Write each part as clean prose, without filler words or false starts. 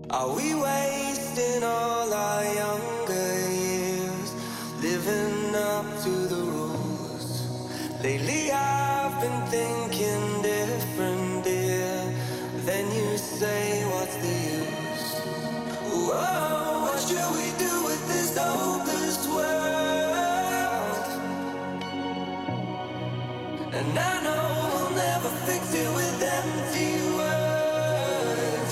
Are we wasting all our younger years, living up to the rules? Lately I've been thinking different, dear. Then you say, what's the use? Whoa, what should we do with this hopeless world? And I know we'll never fix it with empty words.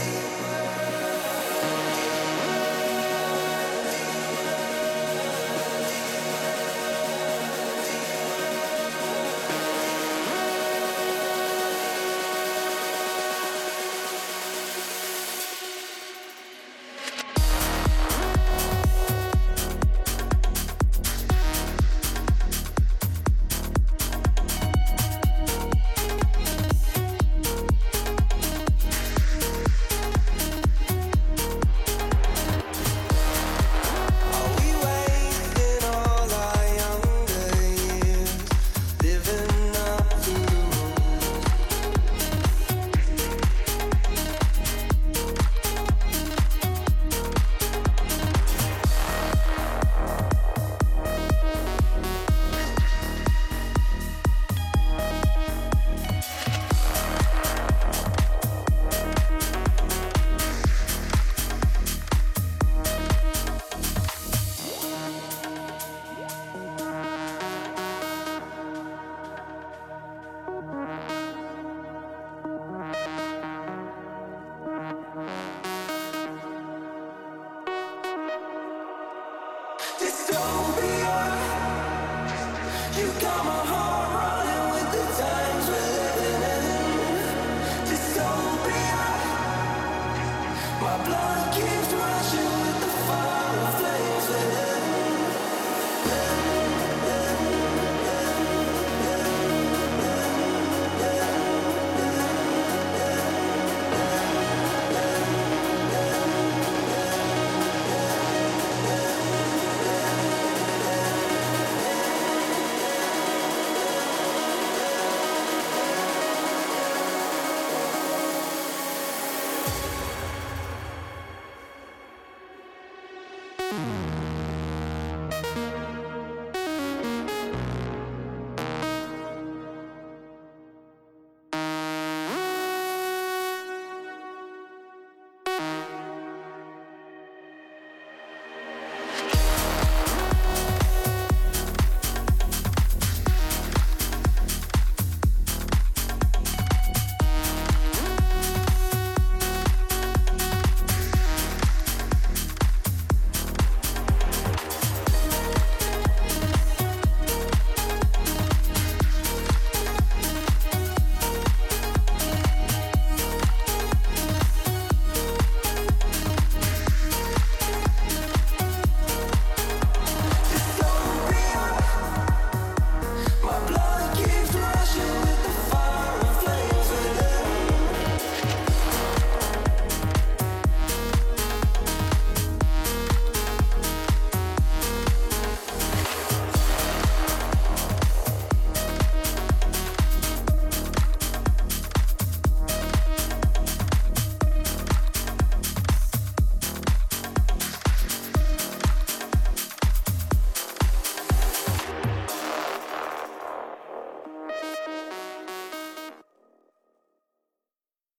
Dystopia, you got my heart running with the times we're living in. Dystopia, my blood keeps rushing.